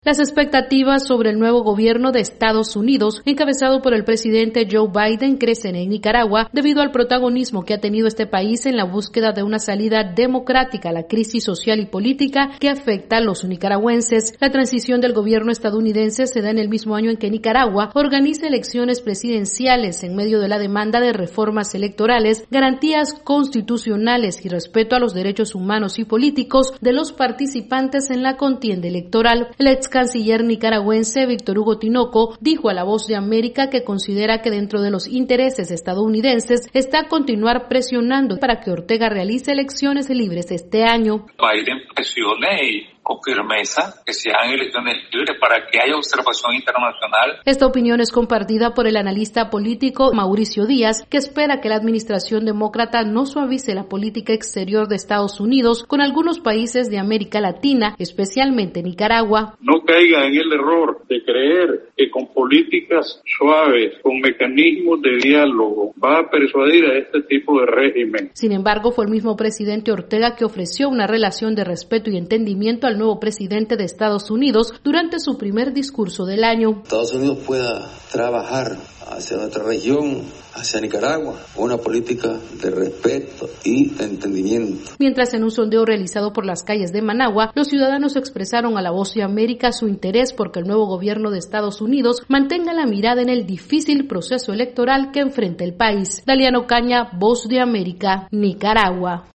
Las expectativas sobre el nuevo gobierno de Estados Unidos, encabezado por el presidente Joe Biden, crecen en Nicaragua debido al protagonismo que ha tenido este país en la búsqueda de una salida democrática a la crisis social y política que afecta a los nicaragüenses. La transición del gobierno estadounidense se da en el mismo año en que Nicaragua organiza elecciones presidenciales en medio de la demanda de reformas electorales, garantías constitucionales y respeto a los derechos humanos y políticos de los participantes en la contienda electoral. El ex canciller nicaragüense Víctor Hugo Tinoco dijo a La Voz de América que considera que dentro de los intereses estadounidenses está continuar presionando para que Ortega realice elecciones libres este año. Biden presione con firmeza que se hagan elecciones libres para que haya observación internacional. Esta opinión es compartida por el analista político Mauricio Díaz, que espera que la administración demócrata no suavice la política exterior de Estados Unidos con algunos países de América Latina, especialmente Nicaragua. No caiga en el error de creer que con políticas suaves, con mecanismos de diálogo, va a persuadir a este tipo de régimen. Sin embargo, fue el mismo presidente Ortega que ofreció una relación de respeto y entendimiento al nuevo presidente de Estados Unidos durante su primer discurso del año. Estados Unidos pueda trabajar hacia nuestra región, hacia Nicaragua, una política de respeto y entendimiento. Mientras en un sondeo realizado por las calles de Managua, los ciudadanos expresaron a La Voz de América su interés porque el nuevo gobierno de Estados Unidos mantenga la mirada en el difícil proceso electoral que enfrenta el país. Daliano Caña, Voz de América, Nicaragua.